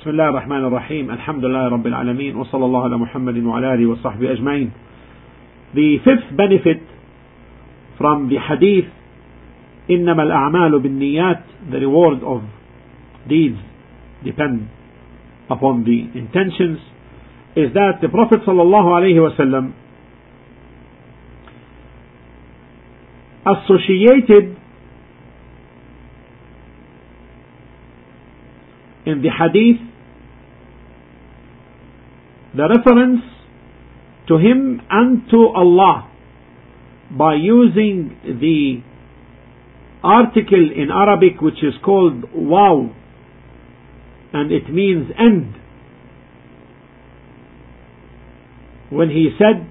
بسم الله الرحمن الرحيم الحمد لله رب العالمين وصلى الله على محمد وعلى آله وصحبه أجمعين. The fifth benefit from the hadith إنما الأعمال بالنيات, the reward of deeds depend upon the intentions, is that the Prophet sallallahu alaihi wasallam associated in the hadith the reference to him and to Allah by using the article in Arabic which is called waw, and it means end. When he said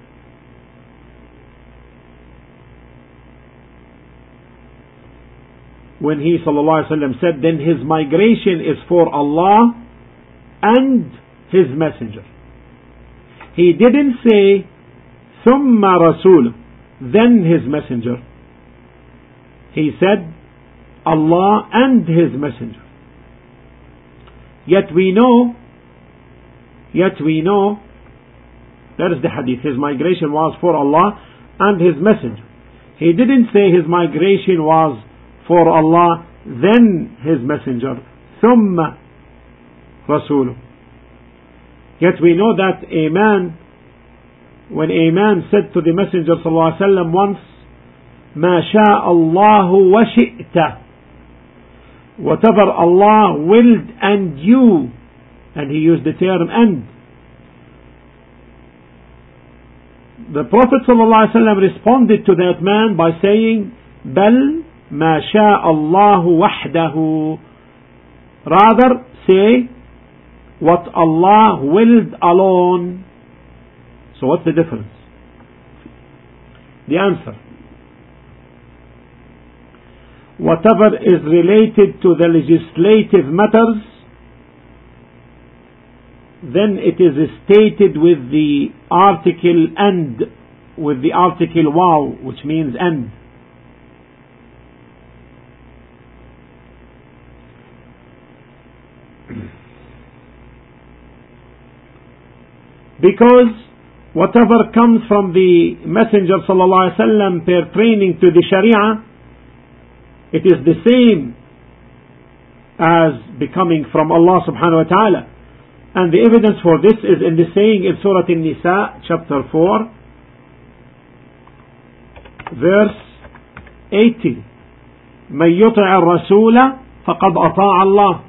sallallahu alaihi wasallam said, then his migration is for Allah and his messenger. He didn't say thumma rasul, then his messenger. He said Allah and his messenger. Yet we know that is the hadith, his migration was for Allah and his messenger. He didn't say his migration was for Allah then his messenger, thumma rasuluh. Yet we know that a man, when a man said to the messenger sallallahu alaihi wasallam once, ma sha Allahu wa shi'ta, whatever Allah willed and you, and he used the term and. The Prophet sallallahu alaihi wasallam responded to that man by saying, bal ma sha Allahu wahdahu, rather say what Allah willed alone. So what's the difference? The answer: whatever is related to the legislative matters, then it is stated with the article and, with the article waw, which means and. Because whatever comes from the Messenger sallallahu alaihi wasallam pertaining to the Sharia, it is the same as becoming from Allah subhanahu wa ta'ala. And the evidence for this is in the saying in Surah An-Nisa chapter 4 verse 80, من يطع الرسول فقد أطاع الله.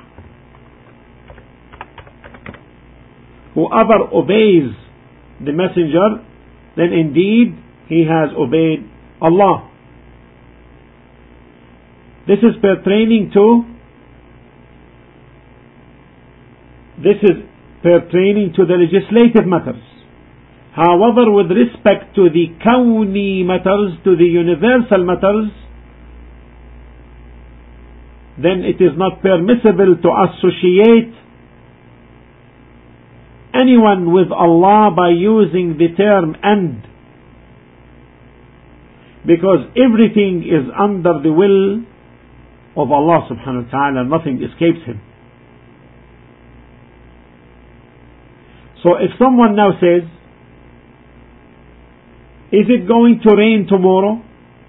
Whoever obeys the messenger, then indeed he has obeyed Allah. This is pertaining to the legislative matters. However, with respect to the kawni matters, to the universal matters, then it is not permissible to associate anyone with Allah by using the term and, because everything is under the will of Allah subhanahu wa ta'ala, nothing escapes him. So if someone now says, is it going to rain tomorrow?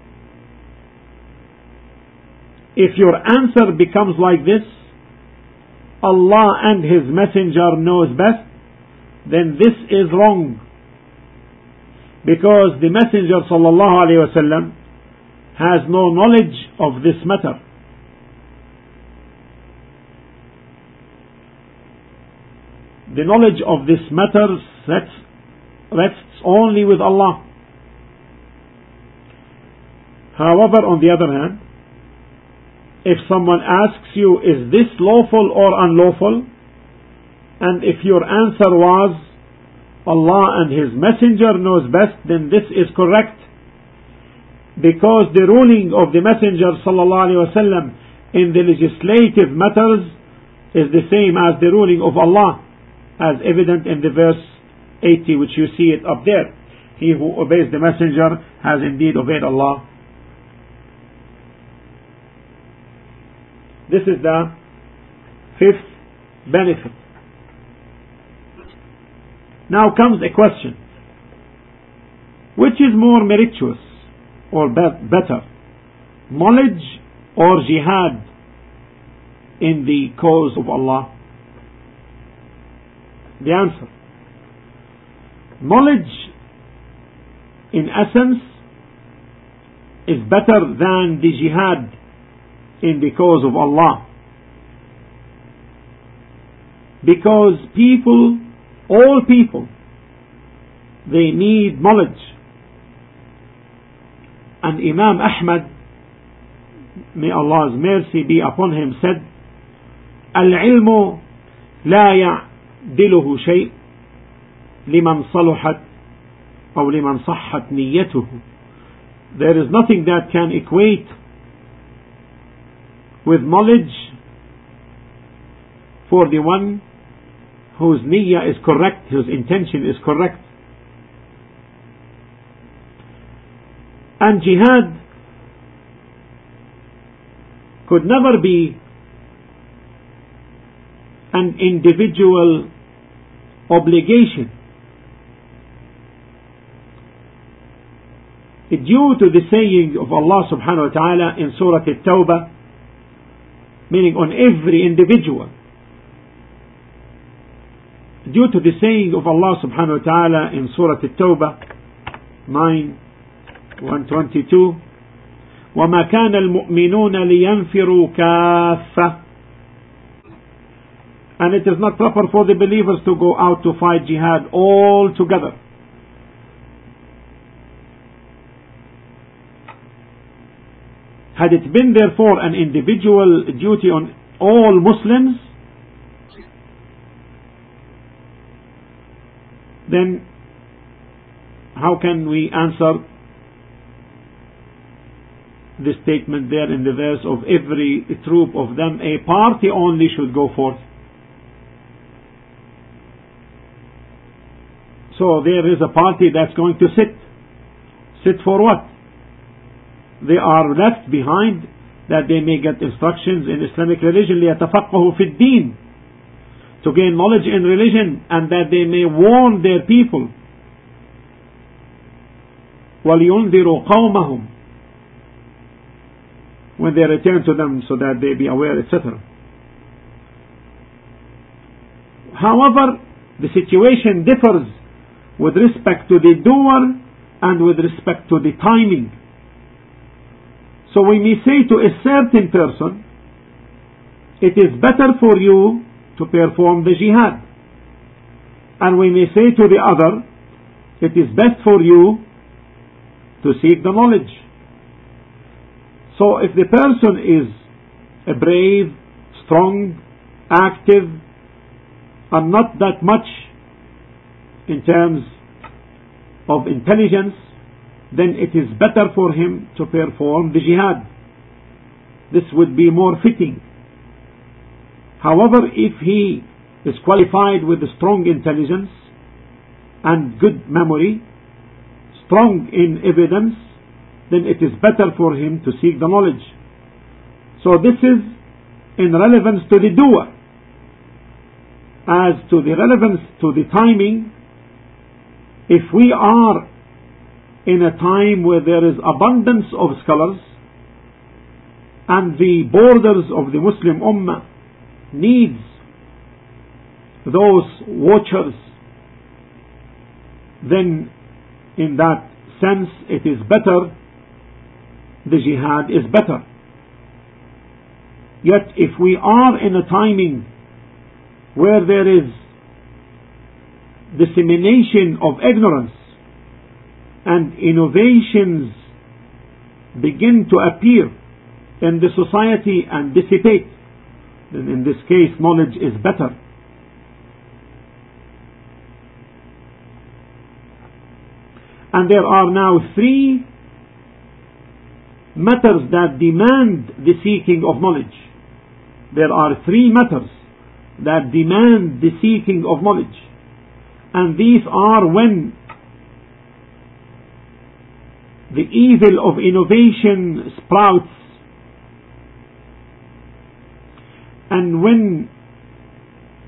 If your answer becomes like this, Allah and his messenger knows best, then this is wrong, because the messenger sallallahu alaihi wasallam has no knowledge of this matter. The knowledge of this matter rests only with Allah. However, on the other hand, if someone asks you, is this lawful or unlawful? And if your answer was, Allah and his messenger knows best, then this is correct, because the ruling of the messenger sallallahu alaihi wasallam in the legislative matters is the same as the ruling of Allah, as evident in the verse 80, which you see it up there. He who obeys the messenger has indeed obeyed Allah. This is the fifth benefit. Now comes a question. Which is more meritorious or better? Knowledge or jihad in the cause of Allah? The answer. Knowledge in essence is better than the jihad in the cause of Allah. Because people, all people, they need knowledge. And Imam Ahmad, may Allah's mercy be upon him, said, العلم لا يعدله شيء لمن صلحت أو لمن صحت نيته. There is nothing that can equate with knowledge for the one whose niyyah is correct, whose intention is correct. And jihad could never be an individual obligation. Due to the saying of Allah subhanahu wa ta'ala in Surah At-Tawbah, meaning on every individual. Due to the saying of Allah subhanahu wa ta'ala in Surah At-Tawbah 9:122, وَمَا كَانَ الْمُؤْمِنُونَ لِيَنْفِرُوا كَافَّةً. And it is not proper for the believers to go out to fight jihad all together. Had it been therefore an individual duty on all Muslims, then how can we answer the statement there in the verse of every troop of them, a party only should go forth? So there is a party that's going to sit. Sit for what? They are left behind that they may get instructions in Islamic religion, لِيَتَفَقَّهُ فِي الدِّينِ, to gain knowledge in religion, and that they may warn their people. وَلِيُنْذِرُوا قَوْمَهُمْ, when they return to them, so that they be aware, etc. However, the situation differs with respect to the doer and with respect to the timing. So we may say to a certain person, it is better for you to perform the jihad. And we may say to the other, it is best for you to seek the knowledge. So if the person is a brave, strong, active, and not that much in terms of intelligence, then it is better for him to perform the jihad. This would be more fitting. However, if he is qualified with strong intelligence and good memory, strong in evidence, then it is better for him to seek the knowledge. So this is in relevance to the doer. As to the relevance to the timing, if we are in a time where there is abundance of scholars and the borders of the Muslim Ummah needs those watchers, then in that sense it is better, the jihad is better. Yet if we are in a timing where there is dissemination of ignorance and innovations begin to appear in the society and dissipate, then in this case knowledge is better. And there are now three matters that demand the seeking of knowledge. There are three matters that demand the seeking of knowledge. And these are when the evil of innovation sprouts, and when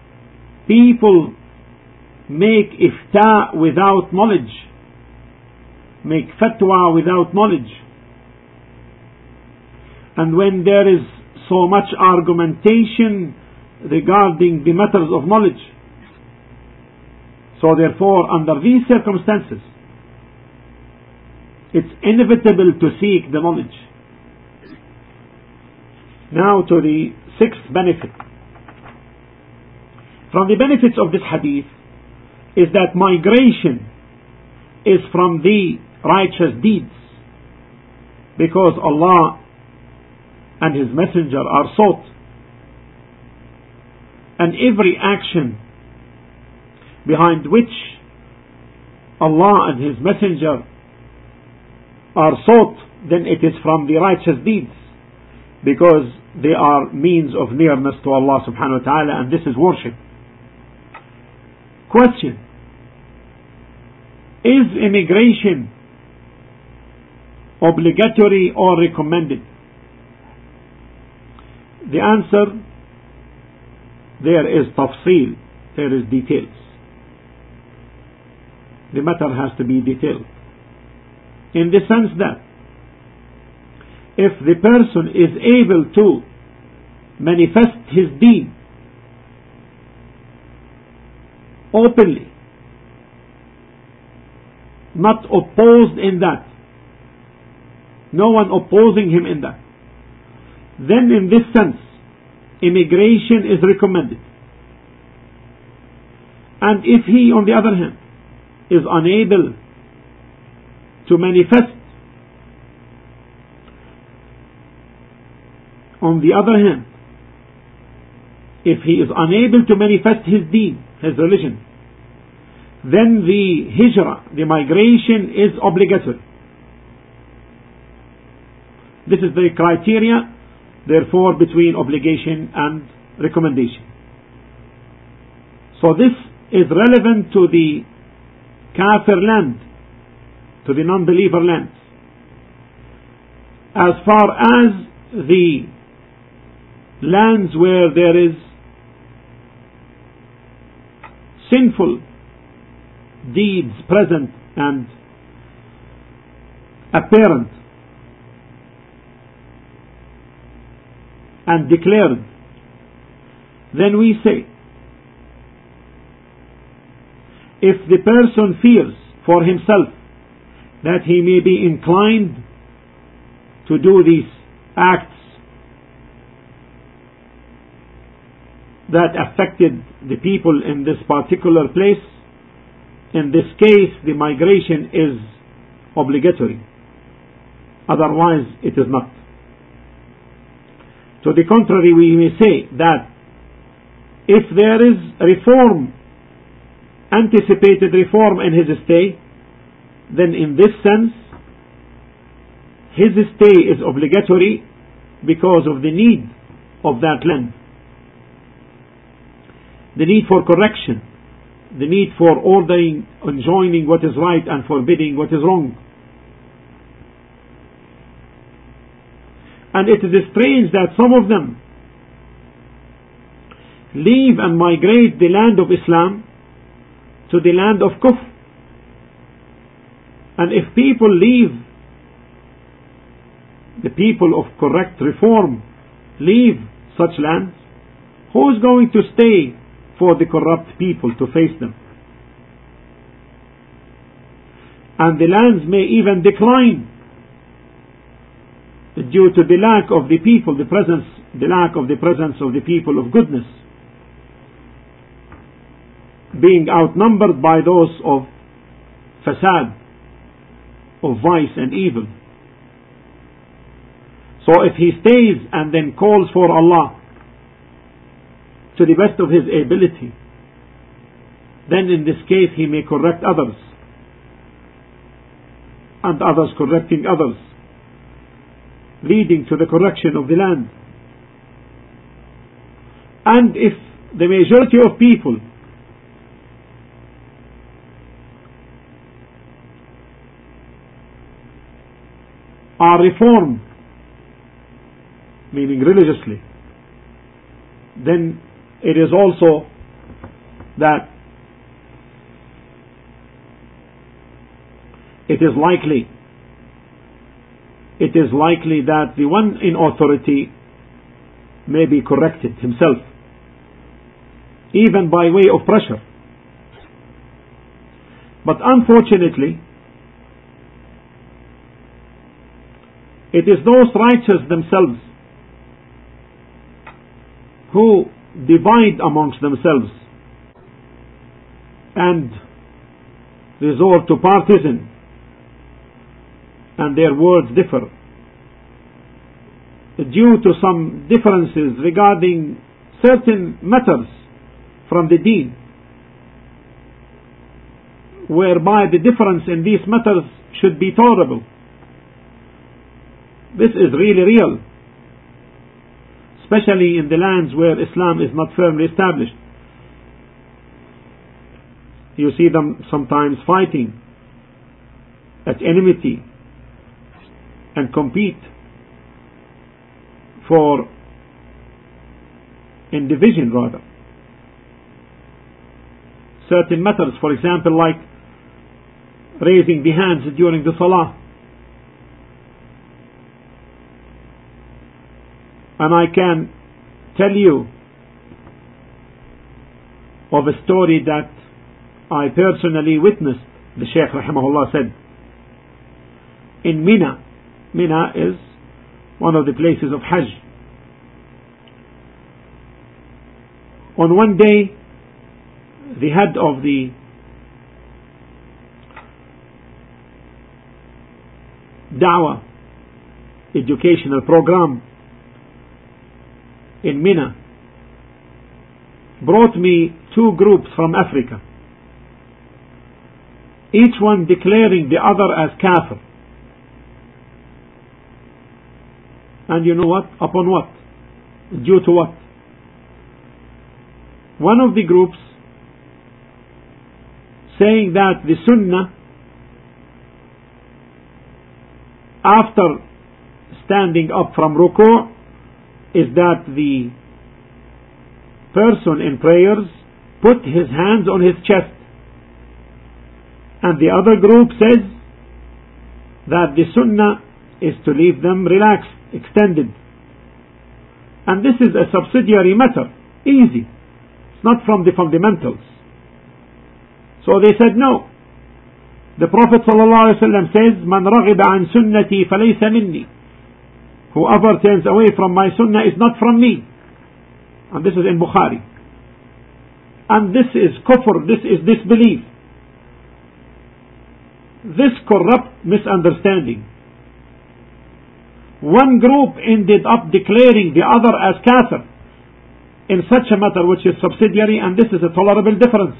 people make ifta without knowledge, make fatwa without knowledge. And when there is so much argumentation regarding the matters of knowledge, so therefore under these circumstances it's inevitable to seek the knowledge. Now to the sixth benefit. From the benefits of this hadith is that migration is from the righteous deeds, because Allah and His Messenger are sought, and every action behind which Allah and His Messenger are sought, then it is from the righteous deeds, because they are means of nearness to Allah subhanahu wa ta'ala, and this is worship. Question: is immigration obligatory or recommended? The answer: there is tafsil, there is details. The matter has to be detailed, in the sense that if the person is able to manifest his deen openly, not opposed in that, no one opposing him in that, then in this sense immigration is recommended. And if he, on the other hand, is unable to manifest, on the other hand, if he is unable to manifest his deen, his religion, then the hijrah, the migration, is obligatory. This is the criteria, therefore, between obligation and recommendation. So this is relevant to the kafir land, to the non-believer lands. As far as the lands where there is sinful deeds present and apparent and declared, then we say, if the person fears for himself that he may be inclined to do these acts that affected the people in this particular place, in this case the migration is obligatory, otherwise it is not. To the contrary, we may say that if there is reform, anticipated reform in his stay, then in this sense his stay is obligatory because of the need of that land, the need for correction, the need for ordering, enjoining what is right and forbidding what is wrong. And it is strange that some of them leave and migrate the land of Islam to the land of Kufr. And if people leave, the people of correct reform leave such lands, who is going to stay for the corrupt people to face them? And the lands may even decline due to the lack of the people, the lack of the presence of the people of goodness, being outnumbered by those of fasad, of vice and evil. So if he stays and then calls for Allah to the best of his ability, then in this case he may correct others, and others correcting others, leading to the correction of the land. And if the majority of people are reformed, meaning religiously, then it is also that it is likely that the one in authority may be corrected himself, even by way of pressure. But unfortunately, it is those righteous themselves who divide amongst themselves and resort to partisan, and their words differ due to some differences regarding certain matters from the deen, whereby the difference in these matters should be tolerable. This is really real, especially in the lands where Islam is not firmly established. You see them sometimes fighting at enmity and compete in division rather. Certain matters, for example, like raising the hands during the salah. And I can tell you of a story that I personally witnessed. The Shaykh rahimahullah said, in Mina is one of the places of Hajj. On one day, the head of the Dawah educational program in Mina brought me 2 groups from Africa, each one declaring the other as kafir. And you know what? Upon what? Due to what? One of the groups saying that the sunnah after standing up from ruku' is that the person in prayers put his hands on his chest, and the other group says that the sunnah is to leave them relaxed, extended, and this is a subsidiary matter, easy, it's not from the fundamentals. So they said no. The Prophet ﷺ says, "Man رغب عن سنتي فليس مني." Whoever turns away from my sunnah is not from me. And this is in Bukhari. And this is kufr, this is disbelief. This corrupt misunderstanding. One group ended up declaring the other as kafir in such a matter which is subsidiary, and this is a tolerable difference.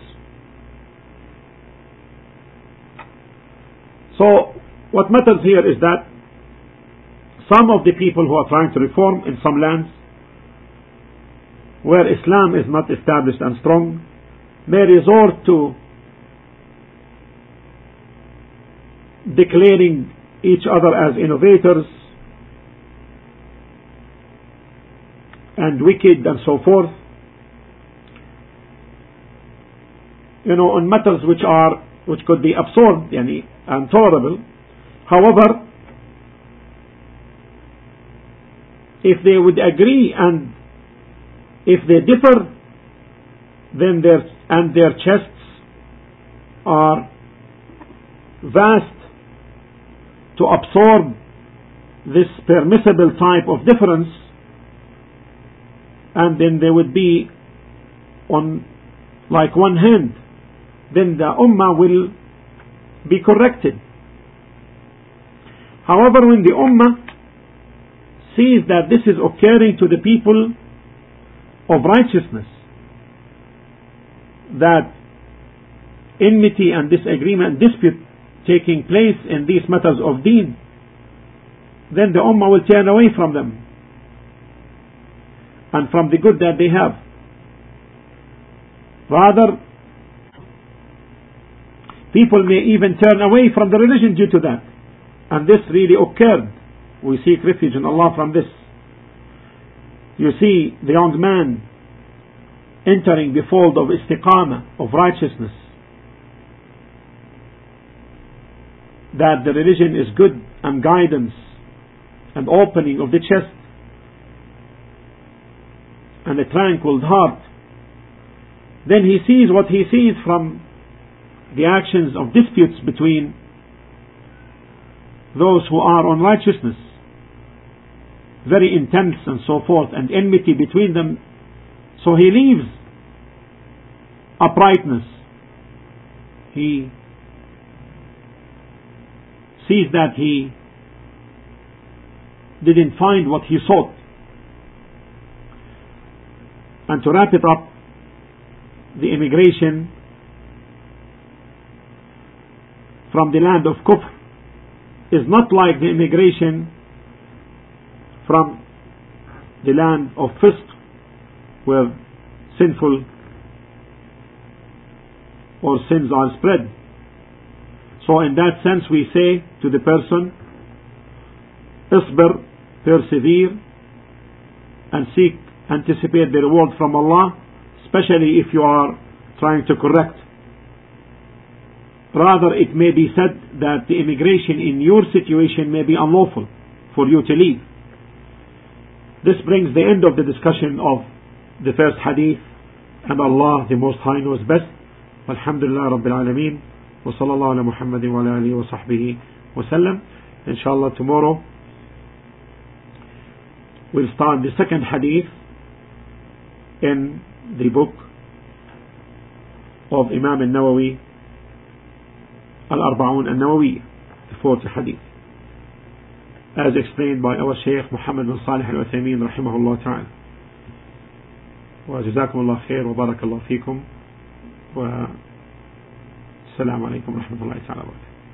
So what matters here is that some of the people who are trying to reform in some lands where Islam is not established and strong may resort to declaring each other as innovators and wicked and so forth, on matters which could be absorbed and tolerable. However, if they would agree and if they differ, then their chests are vast to absorb this permissible type of difference, and then they would be on like one hand, then the ummah will be corrected. However, when the ummah sees that this is occurring to the people of righteousness, that enmity and disagreement and dispute taking place in these matters of deen, then the ummah will turn away from them and from the good that they have. Rather, people may even turn away from the religion due to that, and this really occurred. We seek refuge in Allah from this. You see the young man entering the fold of istiqamah, of righteousness, that the religion is good and guidance and opening of the chest and a tranquil heart, then he sees what he sees from the actions of disputes between those who are on righteousness, very intense and so forth, and enmity between them. So he leaves uprightness. He sees that he didn't find what he sought. And to wrap it up, the immigration from the land of Kufr is not like the immigration from the land of Fisq, where sinful or sins are spread. So in that sense we say to the person, Isbir, persevere and anticipate the reward from Allah, especially if you are trying to correct. Rather, it may be said that the immigration in your situation may be unlawful for you to leave. This brings the end of the discussion of the first hadith, and Allah the Most High knows best. Alhamdulillah Rabbil Alameen, wa sallallahu ala Muhammadin wa ala alihi wa sahbihi wa sallam. Inshallah tomorrow we'll start the second hadith in the book of Imam al-Nawawi, Al-Arba'un al-Nawawi, the fourth hadith, as explained by our Shaykh Muhammad bin Salih al-Uthaymeen rahimahullah ta'ala. Wa jazakumullah khair wa barakallahu feekum wa assalamu alaikum wa rahmatullahi ta'ala wa barakatuh.